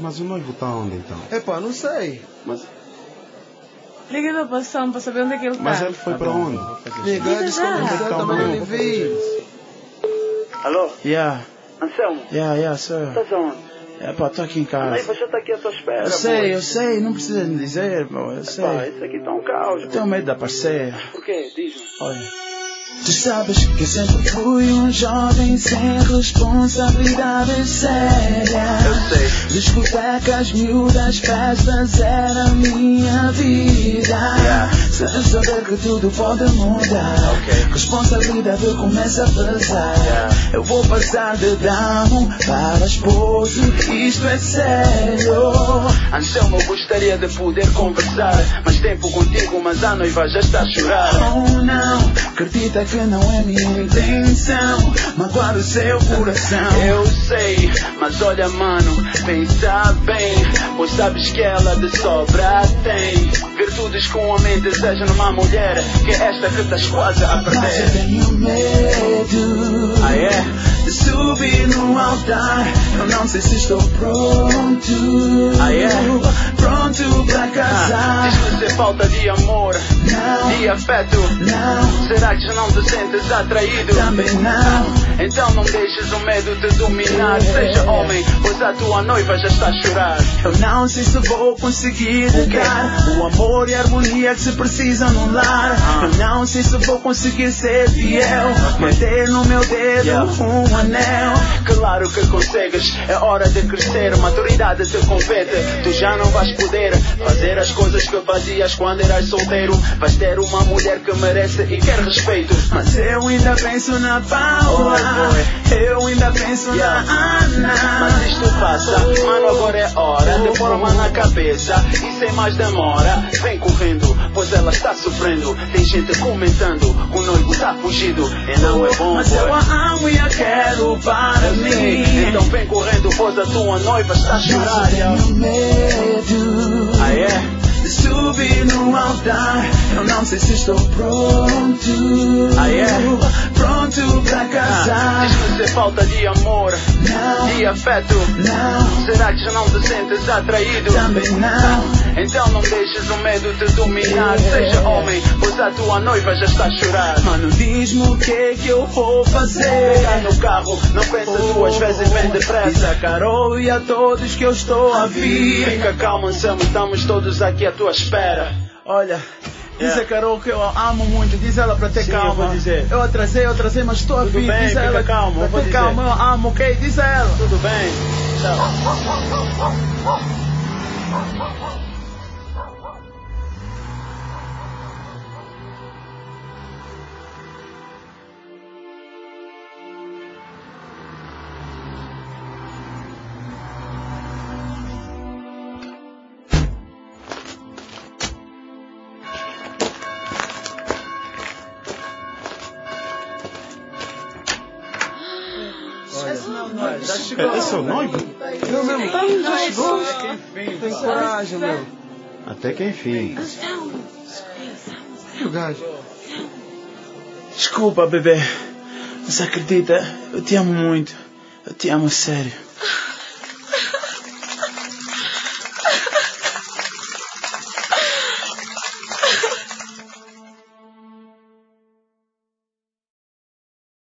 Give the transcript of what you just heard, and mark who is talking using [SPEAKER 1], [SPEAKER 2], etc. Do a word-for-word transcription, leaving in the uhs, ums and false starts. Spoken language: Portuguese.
[SPEAKER 1] Mas o noivo está onde então?
[SPEAKER 2] Epá, não sei.
[SPEAKER 1] Mas...
[SPEAKER 3] Liga da passão para saber onde é que ele está.
[SPEAKER 1] Mas ele foi
[SPEAKER 3] tá
[SPEAKER 1] para
[SPEAKER 3] bom.
[SPEAKER 1] onde?
[SPEAKER 2] Liga, desconversar também não vi.
[SPEAKER 4] Alô?
[SPEAKER 5] Yeah,
[SPEAKER 4] Anselmo?
[SPEAKER 5] yeah, yeah, sir.
[SPEAKER 4] Estás aonde?
[SPEAKER 5] É pá, estou aqui em
[SPEAKER 4] A
[SPEAKER 5] casa.
[SPEAKER 4] noiva já está aqui à tua espera.
[SPEAKER 5] Eu sei,
[SPEAKER 4] boy.
[SPEAKER 5] eu sei, não precisa me dizer, pô, eu sei.
[SPEAKER 4] Pá, isso aqui está um caos.
[SPEAKER 5] Eu tenho medo de aparecer.
[SPEAKER 4] Por quê? Diz-me.
[SPEAKER 5] Olha. Tu sabes que eu sempre fui um jovem sem responsabilidades sérias.
[SPEAKER 4] Eu sei.
[SPEAKER 5] Discotecas, miúdas, festas era a minha vida.
[SPEAKER 4] Yeah.
[SPEAKER 5] Sem saber que tudo pode mudar.
[SPEAKER 4] Okay.
[SPEAKER 5] Responsabilidade começa a pesar.
[SPEAKER 4] Yeah.
[SPEAKER 5] Eu vou passar de damo para esposo, isto é sério.
[SPEAKER 4] Anselmo, eu gostaria de poder conversar mais tempo contigo, mas a noiva já está a chorar.
[SPEAKER 5] Oh não, acredita que não é minha intenção magoar o seu coração.
[SPEAKER 4] Eu sei, mas olha mano, pensa bem, pois sabes que ela de sobra tem virtudes que um homem deseja numa mulher, que é esta que estás quase a
[SPEAKER 5] Mas eu
[SPEAKER 4] perder.
[SPEAKER 5] tenho medo
[SPEAKER 4] Ah é?
[SPEAKER 5] de subir no altar. Eu não sei se estou pronto.
[SPEAKER 4] Ah é?
[SPEAKER 5] Pronto pra
[SPEAKER 4] Ah,
[SPEAKER 5] casar.
[SPEAKER 4] diz-me se falta de amor,
[SPEAKER 5] Não,
[SPEAKER 4] de afeto.
[SPEAKER 5] não,
[SPEAKER 4] Será que já não te sentes atraído?
[SPEAKER 5] também não.
[SPEAKER 4] Então não deixes o medo te dominar. Seja homem, pois a tua noiva já está a chorar.
[SPEAKER 5] Eu não sei se vou conseguir dar o amor e a harmonia que se precisa no lar.
[SPEAKER 4] Ah.
[SPEAKER 5] Eu não sei se vou conseguir ser fiel, manter no meu dedo
[SPEAKER 4] Yeah.
[SPEAKER 5] um anel.
[SPEAKER 4] Claro que consegues, é hora de crescer. Maturidade te compete, tu já não vais poder fazer as coisas que fazias quando eras solteiro. Vais ter uma mulher que merece e quer respeito.
[SPEAKER 5] Mas eu ainda penso na Paula,
[SPEAKER 4] Oh,
[SPEAKER 5] eu ainda penso
[SPEAKER 4] Yeah.
[SPEAKER 5] na Ana.
[SPEAKER 4] Mas isto passa, mano, agora é hora de pôr uma na cabeça e sem mais demora, vem correndo, pois ela está sofrendo. Tem gente comentando, o noivo está fugido e não é bom,
[SPEAKER 5] Mas eu
[SPEAKER 4] boy.
[SPEAKER 5] a amo e a quero para
[SPEAKER 4] Eu sei,
[SPEAKER 5] mim.
[SPEAKER 4] então vem correndo, pois a tua noiva está a
[SPEAKER 5] Mas
[SPEAKER 4] chorar.
[SPEAKER 5] eu tenho medo
[SPEAKER 4] Ah é?
[SPEAKER 5] de subir no altar. Eu não sei se estou pronto.
[SPEAKER 4] Ah, é?
[SPEAKER 5] Pronto pra
[SPEAKER 4] Ah,
[SPEAKER 5] casar.
[SPEAKER 4] diz-me se falta de amor,
[SPEAKER 5] Não,
[SPEAKER 4] de afeto.
[SPEAKER 5] não,
[SPEAKER 4] Será que já não te sentes atraído?
[SPEAKER 5] também não.
[SPEAKER 4] Então não deixes o medo te dominar. Seja homem, pois a tua noiva já está a chorar.
[SPEAKER 5] Mano, diz-me o que é que eu vou fazer.
[SPEAKER 4] Pegar no carro, não pensa duas vezes, vem
[SPEAKER 5] Diz
[SPEAKER 4] depressa.
[SPEAKER 5] a Carol e a todos que eu estou a vir.
[SPEAKER 4] Fica calmo, Anselmo, estamos todos aqui à tua espera.
[SPEAKER 5] Olha, diz
[SPEAKER 4] Yeah.
[SPEAKER 5] a Carol que eu a amo muito, diz ela pra ter
[SPEAKER 4] Sim,
[SPEAKER 5] calma.
[SPEAKER 4] eu vou dizer.
[SPEAKER 5] Eu atrasei, eu atrasei, mas estou a
[SPEAKER 4] Tudo
[SPEAKER 5] vir.
[SPEAKER 4] bem,
[SPEAKER 5] diz
[SPEAKER 4] fica
[SPEAKER 5] ela
[SPEAKER 4] calmo,
[SPEAKER 5] pra
[SPEAKER 4] eu vou
[SPEAKER 5] ter
[SPEAKER 4] dizer.
[SPEAKER 5] calma, eu amo, ok? Diz a ela.
[SPEAKER 4] Tudo bem? Tchau.
[SPEAKER 2] Já chegou.
[SPEAKER 1] É, esse é o noivo?
[SPEAKER 2] Meu mesmo, já chegou.
[SPEAKER 4] Enfim,
[SPEAKER 2] Tem coragem, meu.
[SPEAKER 1] Até que enfim.
[SPEAKER 2] E o gajo?
[SPEAKER 5] Desculpa, bebê. Mas acredita, eu te amo muito. Eu te amo a sério.